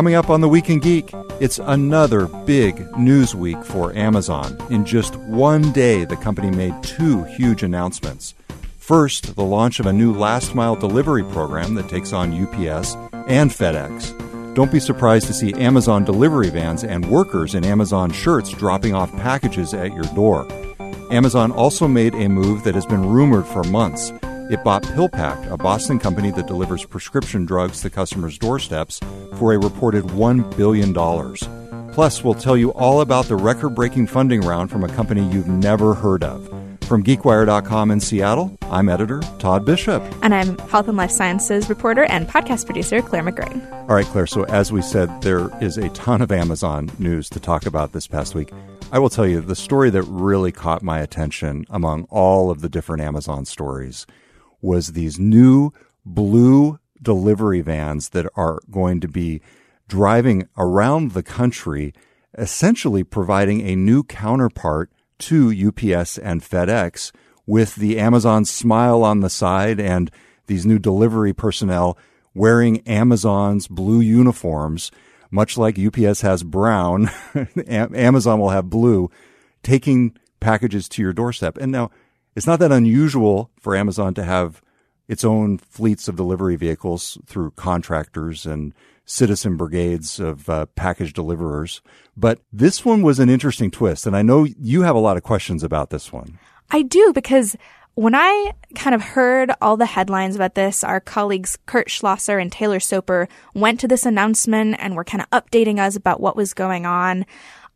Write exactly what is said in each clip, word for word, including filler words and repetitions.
Coming up on The Week in Geek, it's another big news week for Amazon. In just one day, the company made two huge announcements. First, the launch of a new last-mile delivery program that takes on U P S and FedEx. Don't be surprised to see Amazon delivery vans and workers in Amazon shirts dropping off packages at your door. Amazon also made a move that has been rumored for months. It bought PillPack, a Boston company that delivers prescription drugs to customers' doorsteps, for a reported one billion dollars. Plus, we'll tell you all about the record-breaking funding round from a company you've never heard of. From GeekWire dot com in Seattle, I'm editor Todd Bishop. And I'm health and life sciences reporter and podcast producer Claire McGrain. All right, Claire, so as we said, there is a ton of Amazon news to talk about this past week. I will tell you, the story that really caught my attention among all of the different Amazon stories was these new blue delivery vans that are going to be driving around the country, essentially providing a new counterpart to U P S and FedEx with the Amazon smile on the side and these new delivery personnel wearing Amazon's blue uniforms, much like U P S has brown, Amazon will have blue, taking packages to your doorstep. And now, it's not that unusual for Amazon to have its own fleets of delivery vehicles through contractors and citizen brigades of uh, package deliverers. But this one was an interesting twist, and I know you have a lot of questions about this one. I do, because when I kind of heard all the headlines about this, our colleagues Kurt Schlosser and Taylor Soper went to this announcement and were kind of updating us about what was going on.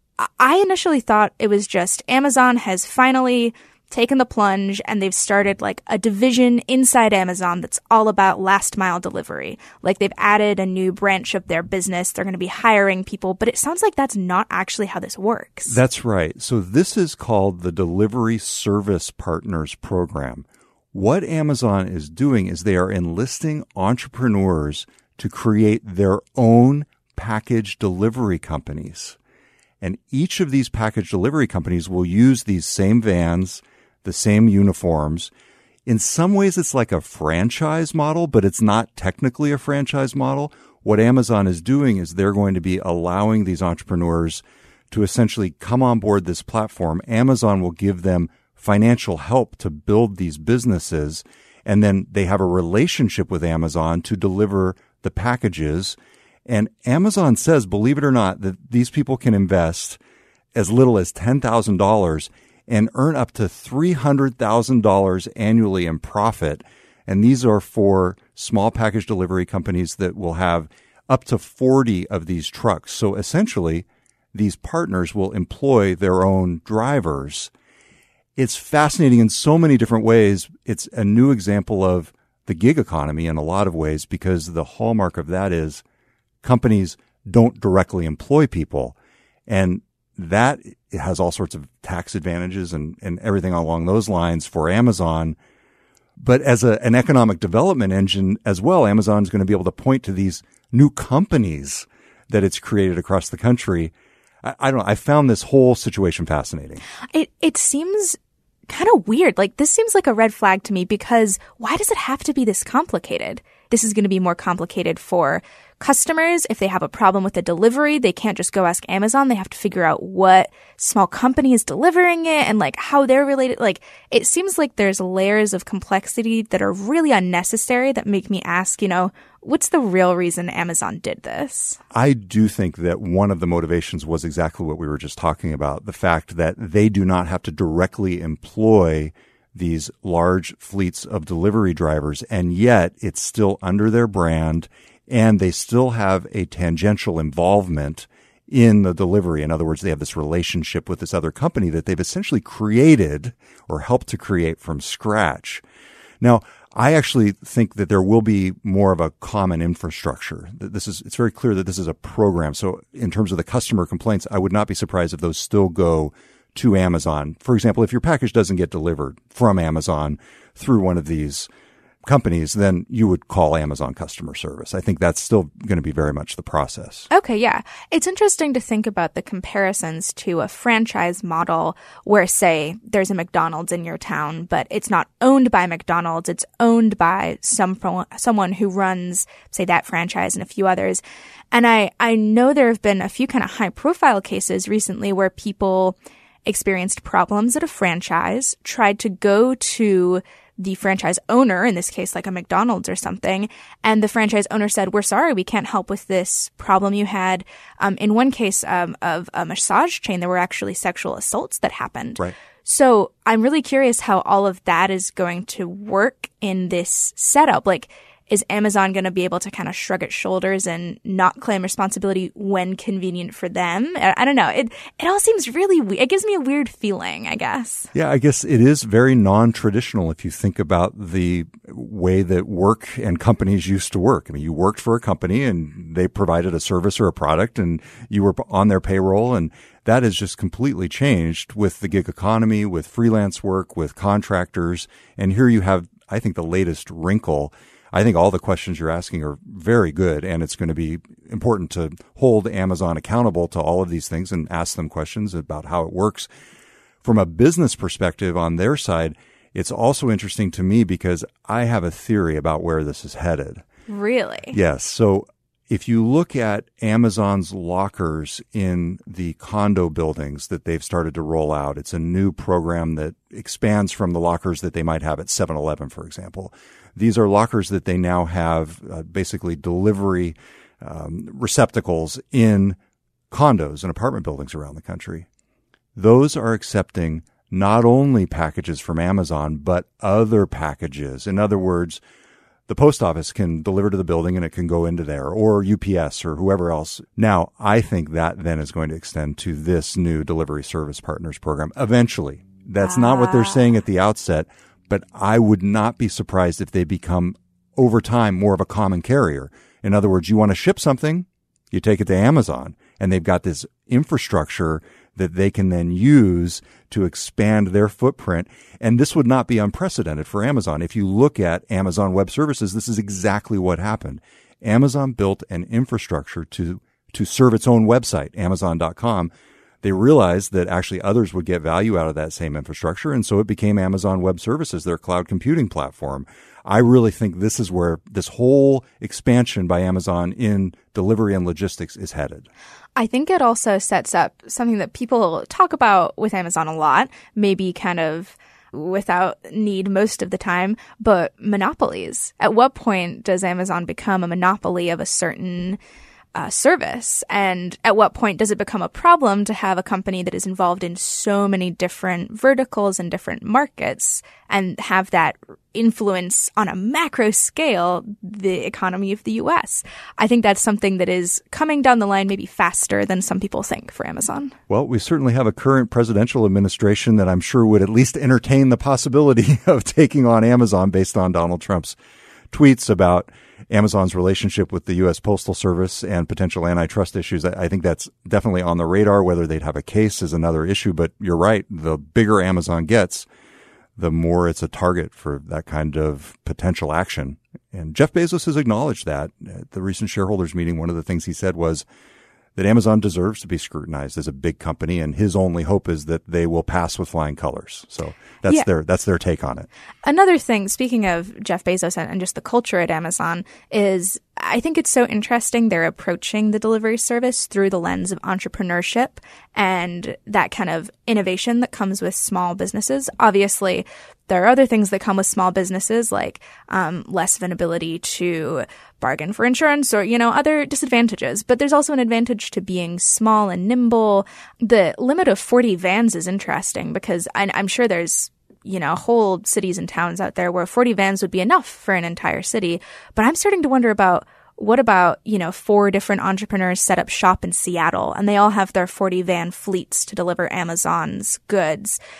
I initially thought it was just Amazon has finally taken the plunge and they've started like a division inside Amazon that's all about last mile delivery. Like they've added a new branch of their business. They're going to be hiring people, but it sounds like that's not actually how this works. That's right. So this is called the Delivery Service Partners Program. What Amazon is doing is they are enlisting entrepreneurs to create their own package delivery companies. And each of these package delivery companies will use these same vans, the same uniforms. In some ways, it's like a franchise model, but it's not technically a franchise model. What Amazon is doing is they're going to be allowing these entrepreneurs to essentially come on board this platform. Amazon will give them financial help to build these businesses, and then they have a relationship with Amazon to deliver the packages. And Amazon says, believe it or not, that these people can invest as little as ten thousand dollars and earn up to three hundred thousand dollars annually in profit. And these are for small package delivery companies that will have up to forty of these trucks. So essentially, these partners will employ their own drivers. It's fascinating in so many different ways. It's a new example of the gig economy in a lot of ways, because the hallmark of that is companies don't directly employ people. And that has all sorts of tax advantages and, and everything along those lines for Amazon. But as a, an economic development engine as well, Amazon is going to be able to point to these new companies that it's created across the country. I, I don't know. I found this whole situation fascinating. It it seems kind of weird. Like, this seems like a red flag to me, because why does it have to be this complicated? This is going to be more complicated for customers. If they have a problem with a delivery, they can't just go ask Amazon. They have to figure out what small company is delivering it and like how they're related. Like, it seems like there's layers of complexity that are really unnecessary that make me ask, you know, what's the real reason Amazon did this? I do think that one of the motivations was exactly what we were just talking about, the fact that they do not have to directly employ these large fleets of delivery drivers, and yet it's still under their brand, and they still have a tangential involvement in the delivery. In other words, they have this relationship with this other company that they've essentially created or helped to create from scratch. Now, I actually think that there will be more of a common infrastructure. This is, it's very clear that this is a program. So in terms of the customer complaints, I would not be surprised if those still go to Amazon. For example, if your package doesn't get delivered from Amazon through one of these companies, then you would call Amazon customer service. I think that's still going to be very much the process. Okay, yeah. It's interesting to think about the comparisons to a franchise model where, say, there's a McDonald's in your town, but it's not owned by McDonald's. It's owned by some someone who runs, say, that franchise and a few others. And I, I know there have been a few kind of high-profile cases recently where people experienced problems at a franchise, tried to go to the franchise owner, in this case, like a McDonald's or something, and the franchise owner said, we're sorry, we can't help with this problem you had. Um, in one case um, of a massage chain, there were actually sexual assaults that happened. Right. So I'm really curious how all of that is going to work in this setup. Like, is Amazon going to be able to kind of shrug its shoulders and not claim responsibility when convenient for them? I, I don't know. It it all seems really weird. It gives me a weird feeling, I guess. Yeah, I guess it is very non-traditional if you think about the way that work and companies used to work. I mean, you worked for a company and they provided a service or a product and you were on their payroll, and that has just completely changed with the gig economy, with freelance work, with contractors. And here you have, I think, the latest wrinkle. I think all the questions you're asking are very good, and it's going to be important to hold Amazon accountable to all of these things and ask them questions about how it works. From a business perspective on their side, it's also interesting to me because I have a theory about where this is headed. Really? Yes. So if you look at Amazon's lockers in the condo buildings that they've started to roll out, it's a new program that expands from the lockers that they might have at seven eleven, for example. These are lockers that they now have uh, basically delivery um, receptacles in condos and apartment buildings around the country. Those are accepting not only packages from Amazon, but other packages. In other words, the post office can deliver to the building and it can go into there, or U P S or whoever else. Now, I think that then is going to extend to this new Delivery Service Partners program eventually. That's ah. not what they're saying at the outset, but I would not be surprised if they become, over time, more of a common carrier. In other words, you want to ship something, you take it to Amazon, and they've got this infrastructure that they can then use to expand their footprint. And this would not be unprecedented for Amazon. If you look at Amazon Web Services, this is exactly what happened. Amazon built an infrastructure to, to serve its own website, Amazon dot com. They realized that actually others would get value out of that same infrastructure, and so it became Amazon Web Services, their cloud computing platform. I really think this is where this whole expansion by Amazon in delivery and logistics is headed. I think it also sets up something that people talk about with Amazon a lot, maybe kind of without need most of the time, but monopolies. At what point does Amazon become a monopoly of a certain Uh, service? And at what point does it become a problem to have a company that is involved in so many different verticals and different markets and have that influence on a macro scale the economy of the U S? I think that's something that is coming down the line maybe faster than some people think for Amazon. Well, we certainly have a current presidential administration that I'm sure would at least entertain the possibility of taking on Amazon based on Donald Trump's tweets about Amazon's relationship with the U S Postal Service and potential antitrust issues. I think that's definitely on the radar. Whether they'd have a case is another issue, but you're right. The bigger Amazon gets, the more it's a target for that kind of potential action. And Jeff Bezos has acknowledged that. At the recent shareholders meeting, one of the things he said was that Amazon deserves to be scrutinized as a big company, and his only hope is that they will pass with flying colors. So that's yeah. their that's their take on it. Another thing, speaking of Jeff Bezos and just the culture at Amazon, is I think it's so interesting they're approaching the delivery service through the lens of entrepreneurship and that kind of innovation that comes with small businesses. Obviously, there are other things that come with small businesses, like um, less of an ability to bargain for insurance or, you know, other disadvantages. But there's also an advantage to being small and nimble. The limit of forty vans is interesting because I, I'm sure there's, you know, whole cities and towns out there where forty vans would be enough for an entire city. But I'm starting to wonder about what about, you know, four different entrepreneurs set up shop in Seattle and they all have their forty van fleets to deliver Amazon's goods.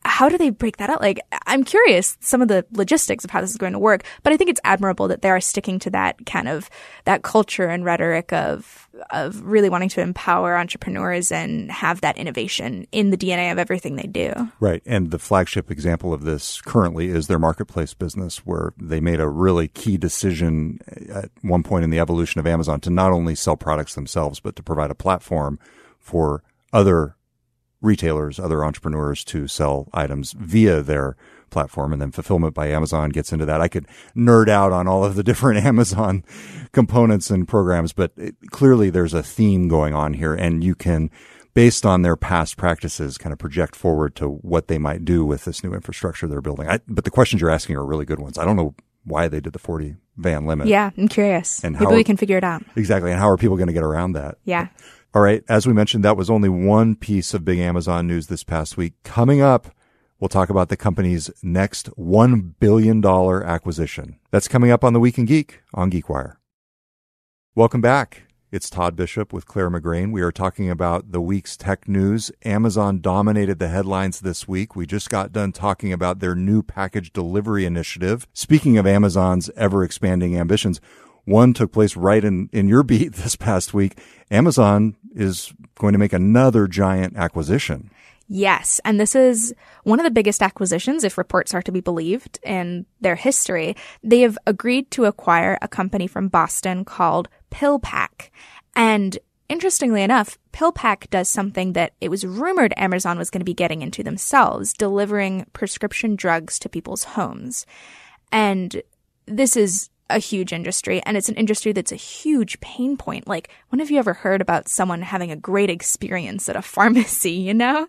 how do they break that out? Like, I'm curious some of the logistics of how this is going to work, but I think it's admirable that they are sticking to that kind of that culture and rhetoric of of really wanting to empower entrepreneurs and have that innovation in the D N A of everything they do. Right. And the flagship example of this currently is their marketplace business, where they made a really key decision at one point in the evolution of Amazon to not only sell products themselves, but to provide a platform for other retailers, other entrepreneurs to sell items via their platform. And then Fulfillment by Amazon gets into that. I could nerd out on all of the different Amazon components and programs, but it, clearly there's a theme going on here, and you can, based on their past practices, kind of project forward to what they might do with this new infrastructure they're building. I, but the questions you're asking are really good ones. I don't know why they did the forty van limit. Yeah, I'm curious. And Maybe how we are, can figure it out. Exactly. And how are people going to get around that? Yeah. All right. As we mentioned, that was only one piece of big Amazon news this past week. Coming up, we'll talk about the company's next one billion dollars acquisition. That's coming up on The Week in Geek on GeekWire. Welcome back. It's Todd Bishop with Claire McGrain. We are talking about the week's tech news. Amazon dominated the headlines this week. We just got done talking about their new package delivery initiative. Speaking of Amazon's ever-expanding ambitions, one took place right in, in your beat this past week. Amazon is going to make another giant acquisition. Yes, and this is one of the biggest acquisitions, if reports are to be believed, in their history. They have agreed to acquire a company from Boston called PillPack. And interestingly enough, PillPack does something that it was rumored Amazon was going to be getting into themselves, delivering prescription drugs to people's homes. And this is a huge industry, and it's an industry that's a huge pain point. Like, when have you ever heard about someone having a great experience at a pharmacy, you know?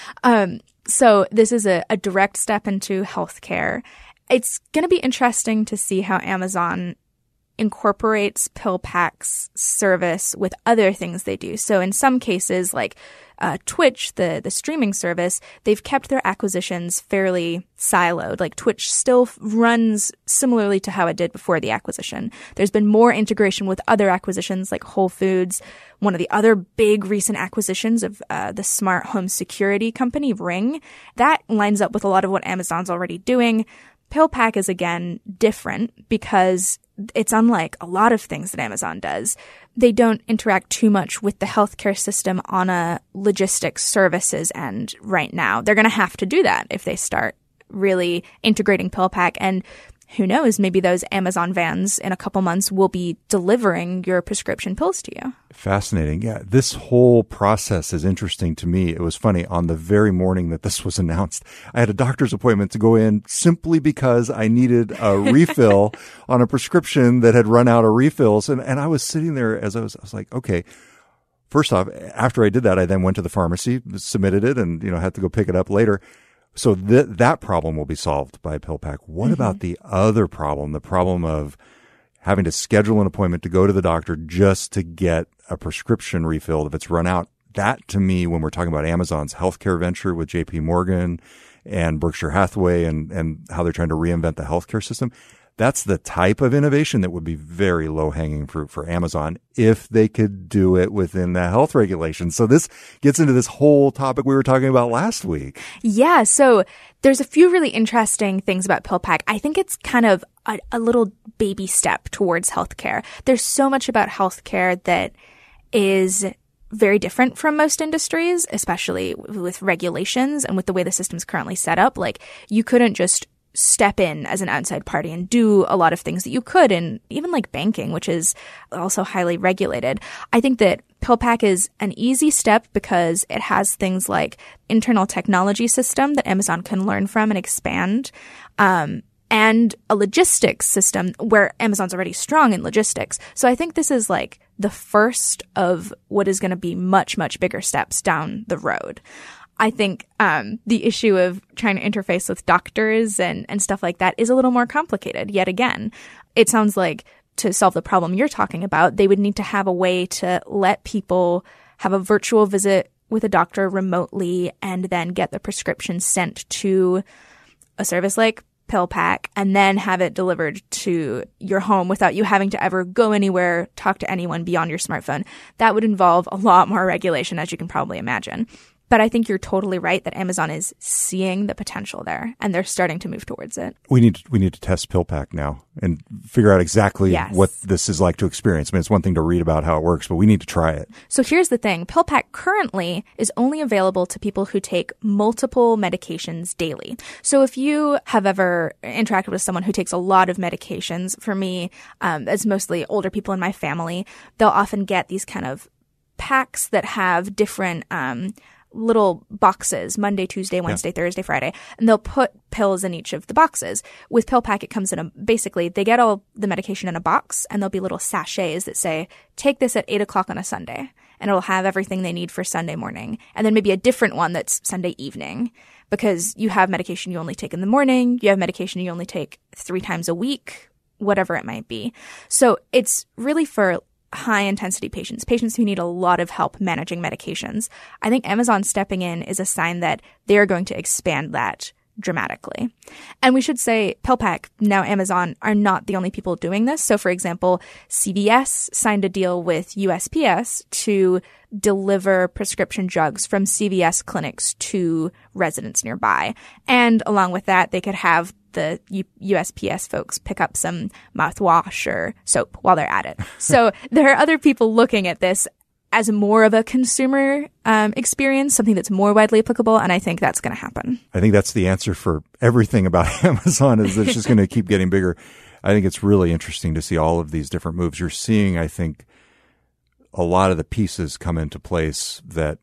Um, so this is a, a direct step into healthcare. It's going to be interesting to see how Amazon incorporates PillPack's service with other things they do. So in some cases, like uh, Twitch, the the streaming service, they've kept their acquisitions fairly siloed. Like Twitch still f- runs similarly to how it did before the acquisition. There's been more integration with other acquisitions like Whole Foods. One of the other big recent acquisitions of uh, the smart home security company, Ring, that lines up with a lot of what Amazon's already doing. PillPack is, again, different because it's unlike a lot of things that Amazon does. They don't interact too much with the healthcare system on a logistics services end right now. They're going to have to do that if they start really integrating PillPack. And who knows, maybe those Amazon vans in a couple months will be delivering your prescription pills to you. Fascinating. Yeah, this whole process is interesting to me. It was funny. On the very morning that this was announced, I had a doctor's appointment to go in simply because I needed a refill on a prescription that had run out of refills. And, and I was sitting there as I was, I was like, okay, first off, after I did that, I then went to the pharmacy, submitted it, and, you know, had to go pick it up later. So th- that problem will be solved by PillPack. What mm-hmm. about the other problem, the problem of having to schedule an appointment to go to the doctor just to get a prescription refilled if it's run out? That, to me, when we're talking about Amazon's healthcare venture with J P Morgan and Berkshire Hathaway and, and how they're trying to reinvent the healthcare system, that's the type of innovation that would be very low-hanging fruit for Amazon if they could do it within the health regulations. So this gets into this whole topic we were talking about last week. Yeah, so there's a few really interesting things about PillPack. I think it's kind of a, a little baby step towards healthcare. There's so much about healthcare that is very different from most industries, especially with regulations and with the way the system's currently set up. Like, you couldn't just step in as an outside party and do a lot of things that you could in even like banking, which is also highly regulated. I think that PillPack is an easy step because it has things like internal technology system that Amazon can learn from and expand, um, and a logistics system where Amazon's already strong in logistics. So I think this is like the first of what is going to be much, much bigger steps down the road. I think um, the issue of trying to interface with doctors and, and stuff like that is a little more complicated. Yet again, it sounds like to solve the problem you're talking about, they would need to have a way to let people have a virtual visit with a doctor remotely and then get the prescription sent to a service like PillPack and then have it delivered to your home without you having to ever go anywhere, talk to anyone beyond your smartphone. That would involve a lot more regulation, as you can probably imagine. But I think you're totally right that Amazon is seeing the potential there, and they're starting to move towards it. We need to, we need to test PillPack now and figure out exactly yes. what this is like to experience. I mean, it's one thing to read about how it works, but we need to try it. So here's the thing. PillPack currently is only available to people who take multiple medications daily. So if you have ever interacted with someone who takes a lot of medications, for me, um, it's mostly older people in my family, they'll often get these kind of packs that have different um little boxes, Monday, Tuesday, Wednesday, yeah. Thursday, Friday, and they'll put pills in each of the boxes. With PillPack, it comes in a, basically, they get all the medication in a box, and there'll be little sachets that say, take this at eight o'clock on a Sunday, and it'll have everything they need for Sunday morning. And then maybe a different one that's Sunday evening, because you have medication you only take in the morning, you have medication you only take three times a week, whatever it might be. So it's really for high intensity patients, patients who need a lot of help managing medications. I think Amazon stepping in is a sign that they're going to expand that dramatically. And we should say PillPack, now Amazon, are not the only people doing this. So for example, C V S signed a deal with U S P S to deliver prescription drugs from C V S clinics to residents nearby. And along with that, they could have the U- USPS folks pick up some mouthwash or soap while they're at it. So there are other people looking at this as more of a consumer um, experience, something that's more widely applicable, and I think that's going to happen. I think that's the answer for everything about Amazon is it's just going to keep getting bigger. I think it's really interesting to see all of these different moves. You're seeing, I think, a lot of the pieces come into place that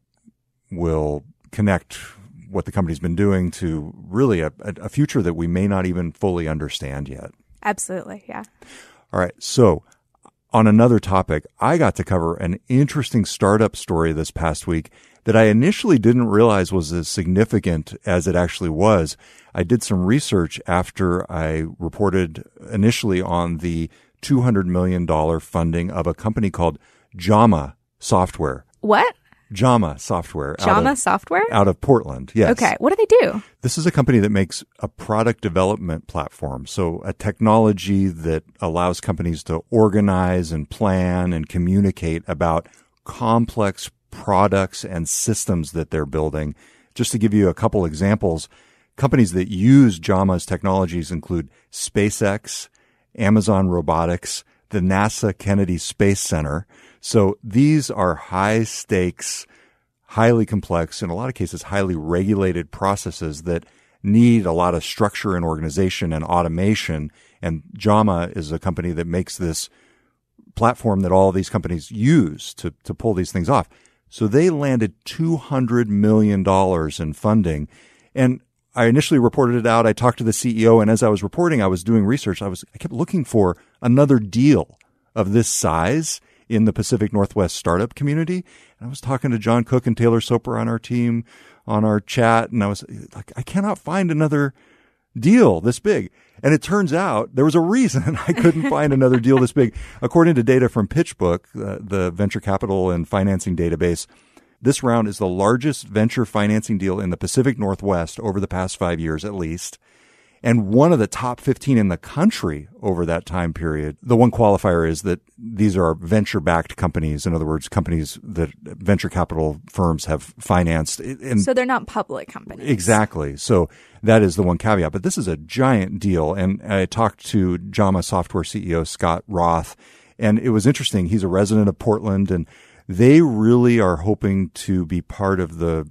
will connect what the company's been doing to really a, a future that we may not even fully understand yet. Absolutely, yeah. All right. So on another topic, I got to cover an interesting startup story this past week that I initially didn't realize was as significant as it actually was. I did some research after I reported initially on the two hundred million dollars funding of a company called Jama Software. What? Jama Software. Jama out of, Software? Out of Portland, yes. Okay. What do they do? This is a company that makes a product development platform. So a technology that allows companies to organize and plan and communicate about complex products and systems that they're building. Just to give you a couple examples, companies that use Jama's technologies include SpaceX, Amazon Robotics, the NASA Kennedy Space Center. So these are high stakes, highly complex, in a lot of cases, highly regulated processes that need a lot of structure and organization and automation. And Jama is a company that makes this platform that all these companies use to, to pull these things off. So they landed two hundred million dollars in funding. And I initially reported it out. I talked to the C E O, and as I was reporting, I was doing research. I was, I kept looking for another deal of this size in the Pacific Northwest startup community. And I was talking to John Cook and Taylor Soper on our team, on our chat, and I was like, I cannot find another deal this big. And it turns out there was a reason I couldn't find another deal this big. According to data from PitchBook, uh, the venture capital and financing database, this round is the largest venture financing deal in the Pacific Northwest over the past five years at least, and one of the top fifteen in the country over that time period. The one qualifier is that these are venture-backed companies. In other words, companies that venture capital firms have financed. And so they're not public companies. Exactly. So that is the one caveat. But this is a giant deal. And I talked to Jama Software C E O Scott Roth, and it was interesting. He's a resident of Portland, and they really are hoping to be part of the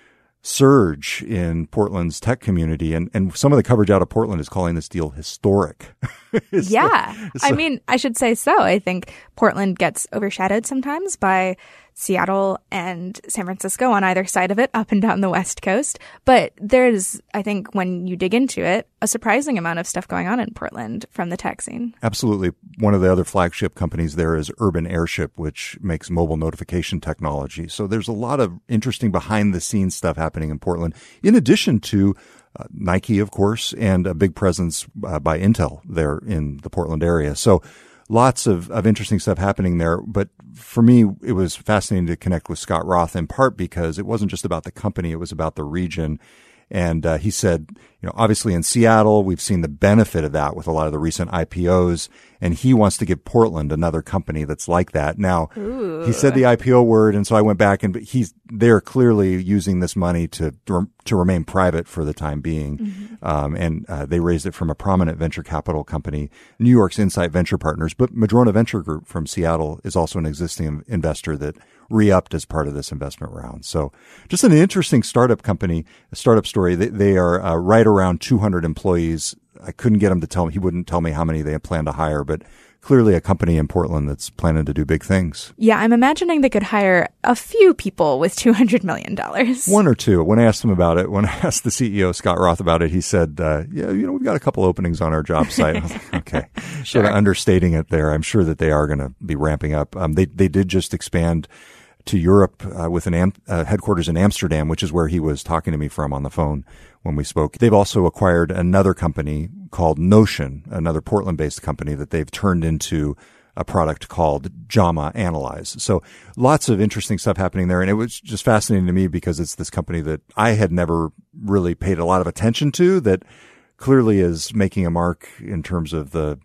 surge in Portland's tech community. And, and some of the coverage out of Portland is calling this deal historic. Yeah. So, I mean, I should say so. I think Portland gets overshadowed sometimes by Seattle and San Francisco on either side of it, up and down the West Coast. But there's, I think, when you dig into it, a surprising amount of stuff going on in Portland from the tech scene. Absolutely. One of the other flagship companies there is Urban Airship, which makes mobile notification technology. So there's a lot of interesting behind-the-scenes stuff happening in Portland, in addition to uh, Nike, of course, and a big presence uh, by Intel there in the Portland area. So lots of, of interesting stuff happening there. But for me, it was fascinating to connect with Scott Roth, in part because it wasn't just about the company, it was about the region. And uh, he said, you know, obviously in Seattle, we've seen the benefit of that with a lot of the recent I P Os, and he wants to give Portland another company that's like that. Now, Ooh. He said the I P O word, and so I went back, and he's they're clearly using this money to to remain private for the time being, mm-hmm. um, and uh, they raised it from a prominent venture capital company, New York's Insight Venture Partners, but Madrona Venture Group from Seattle is also an existing investor that re-upped as part of this investment round. So just an interesting startup company, a startup story. They, they are uh, right around two hundred employees. I couldn't get him to tell me. He wouldn't tell me how many they plan to hire, but clearly a company in Portland that's planning to do big things. Yeah, I'm imagining they could hire a few people with two hundred million dollars. One or two. When I asked him about it, when I asked the C E O, Scott Roth, about it, he said, uh, yeah, you know, we've got a couple openings on our job site. I was like, okay. Sure. Sort of understating it there. I'm sure that they are going to be ramping up. Um, they, they did just expand to Europe uh, with an am- uh, headquarters in Amsterdam, which is where he was talking to me from on the phone when we spoke. They've also acquired another company called Notion, another Portland-based company that they've turned into a product called JAMA Analyze. So lots of interesting stuff happening there. And it was just fascinating to me because it's this company that I had never really paid a lot of attention to, that clearly is making a mark in terms of the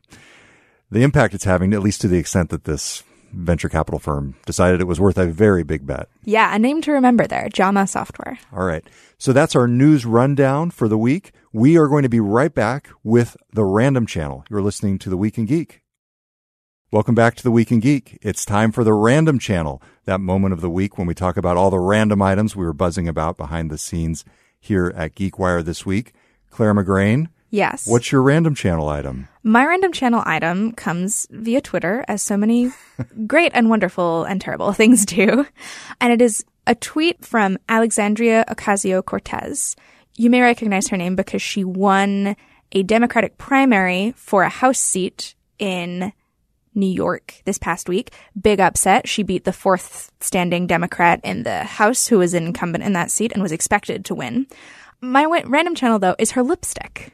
the impact it's having, at least to the extent that this venture capital firm decided it was worth a very big bet. Yeah, a name to remember there, JAMA Software. All right. So that's our news rundown for the week. We are going to be right back with the Random Channel. You're listening to The Week in Geek. Welcome back to The Week in Geek. It's time for the Random Channel, that moment of the week when we talk about all the random items we were buzzing about behind the scenes here at GeekWire this week. Claire McGrain. Yes. What's your Random Channel item? My Random Channel item comes via Twitter, as so many great and wonderful and terrible things do. And it is a tweet from Alexandria Ocasio-Cortez. You may recognize her name because she won a Democratic primary for a House seat in New York this past week. Big upset. She beat the fourth standing Democrat in the House who was an incumbent in that seat and was expected to win. My w- Random Channel, though, is her lipstick.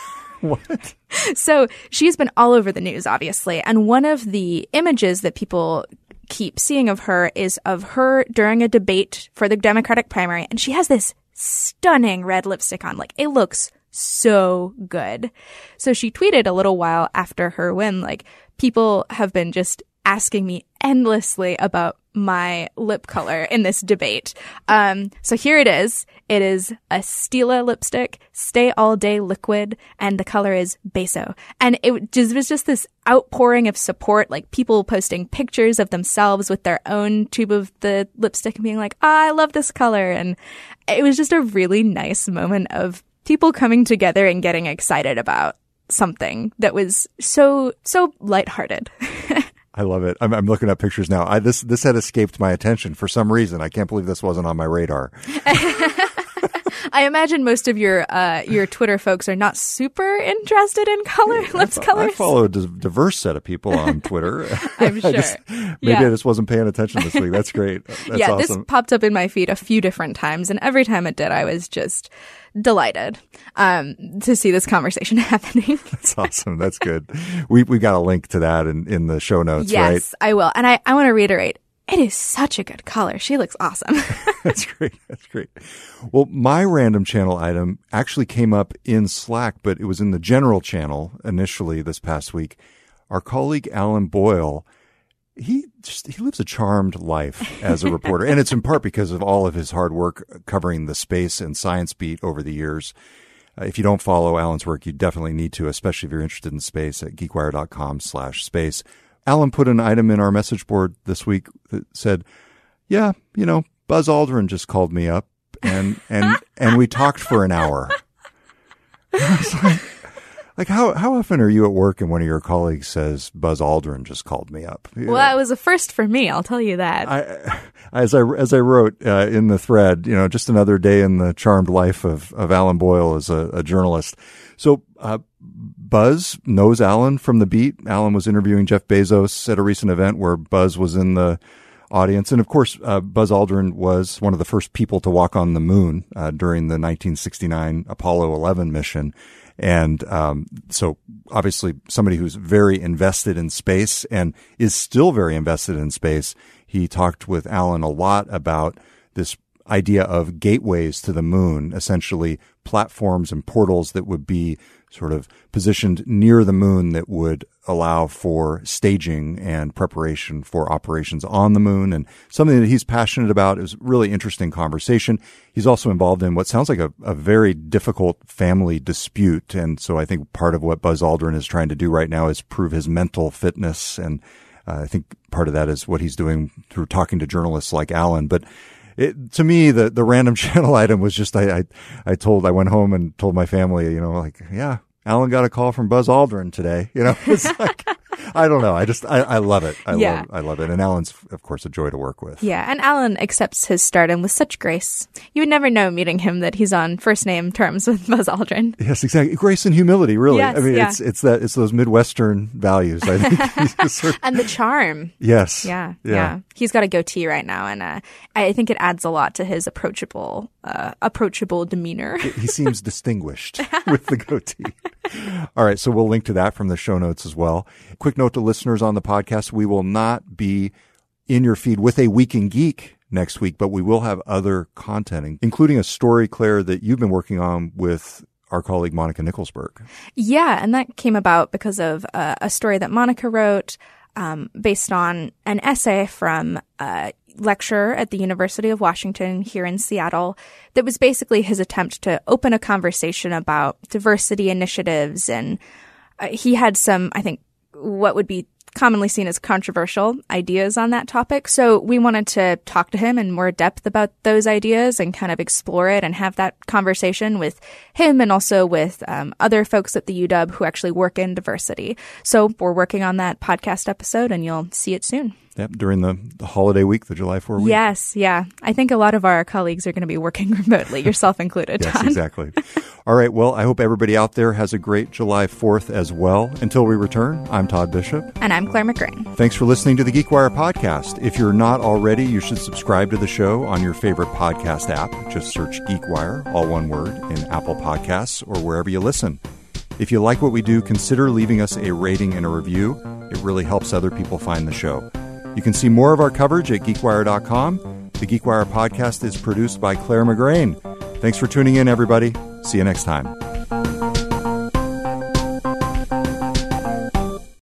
What? So she's been all over the news, obviously. And one of the images that people keep seeing of her is of her during a debate for the Democratic primary. And she has this stunning red lipstick on. Like, it looks so good. So she tweeted a little while after her win, like, people have been just asking me endlessly about my lip color in this debate. Um, so here it is. It is a Stila lipstick, Stay All Day Liquid, and the color is Beso. And it just was just this outpouring of support, like people posting pictures of themselves with their own tube of the lipstick and being like, oh, I love this color. And it was just a really nice moment of people coming together and getting excited about something that was so, so lighthearted. I love it. I'm, I'm looking at pictures now. I, this this had escaped my attention for some reason. I can't believe this wasn't on my radar. I imagine most of your uh, your Twitter folks are not super interested in color, yeah, lips I, colors. I follow a diverse set of people on Twitter. I'm sure. I just, maybe yeah. I just wasn't paying attention this week. That's great. That's yeah, awesome. This popped up in my feed a few different times, and every time it did, I was just delighted um, to see this conversation happening. That's awesome. That's good. We we got a link to that in, in the show notes, yes, right? Yes, I will. And I, I want to reiterate, it is such a good color. She looks awesome. That's great. That's great. Well, my Random Channel item actually came up in Slack, but it was in the general channel initially this past week. Our colleague Alan Boyle, he just he lives a charmed life as a reporter, and it's in part because of all of his hard work covering the space and science beat over the years. Uh, if you don't follow Alan's work, you definitely need to, especially if you're interested in space, at geekwire.com slash space. Alan put an item in our message board this week that said, yeah, you know, Buzz Aldrin just called me up and, and, and we talked for an hour. I was like, like how, how often are you at work and one of your colleagues says Buzz Aldrin just called me up? You well, know, it was a first for me. I'll tell you that. I, as I, as I wrote uh, in the thread, you know, just another day in the charmed life of, of Alan Boyle as a, a journalist. So, uh, Buzz knows Alan from the beat. Alan was interviewing Jeff Bezos at a recent event where Buzz was in the audience. And of course, uh, Buzz Aldrin was one of the first people to walk on the moon uh, during the nineteen sixty-nine Apollo eleven mission. And um, so obviously somebody who's very invested in space and is still very invested in space. He talked with Alan a lot about this idea of gateways to the moon, essentially platforms and portals that would be sort of positioned near the moon that would allow for staging and preparation for operations on the moon, and something that he's passionate about. It was a really interesting conversation. He's also involved in what sounds like a, a very difficult family dispute, and so I think part of what Buzz Aldrin is trying to do right now is prove his mental fitness, and uh, I think part of that is what he's doing through talking to journalists like Alan. But It, to me, the, the random channel item was just, I, I, I told, I went home and told my family, you know, like, yeah, Alan got a call from Buzz Aldrin today. You know, it's like, I don't know. I just, I, I love it. I yeah. love, I love it. And Alan's, of course, a joy to work with. Yeah. And Alan accepts his stardom with such grace. You would never know meeting him that he's on first name terms with Buzz Aldrin. Yes, exactly. Grace and humility, really. Yes, I mean, yeah. it's, it's that, it's those Midwestern values. I think. Sort of, and the charm. Yes. Yeah, yeah. Yeah. He's got a goatee right now. And uh, I think it adds a lot to his approachable, uh, approachable demeanor. He seems distinguished with the goatee. All right. So we'll link to that from the show notes as well. Quick note to listeners on the podcast. We will not be in your feed with a Week in Geek next week, but we will have other content, including a story, Claire, that you've been working on with our colleague Monica Nicholsberg. Yeah. And that came about because of uh, a story that Monica wrote um, based on an essay from a lecturer at the University of Washington here in Seattle that was basically his attempt to open a conversation about diversity initiatives. And uh, he had some, I think, what would be commonly seen as controversial ideas on that topic. So we wanted to talk to him in more depth about those ideas and kind of explore it and have that conversation with him and also with um, other folks at the U W who actually work in diversity. So we're working on that podcast episode and you'll see it soon. Yep, during the, the holiday week, the July fourth week. Yes, yeah. I think a lot of our colleagues are going to be working remotely, yourself included, Yes, Don. exactly. All right, well, I hope everybody out there has a great July fourth as well. Until we return, I'm Todd Bishop. And I'm Claire McGrain. Thanks for listening to the GeekWire podcast. If you're not already, you should subscribe to the show on your favorite podcast app. Just search GeekWire, all one word, in Apple Podcasts or wherever you listen. If you like what we do, consider leaving us a rating and a review. It really helps other people find the show. You can see more of our coverage at geek wire dot com. The GeekWire podcast is produced by Claire McGrain. Thanks for tuning in, everybody. See you next time.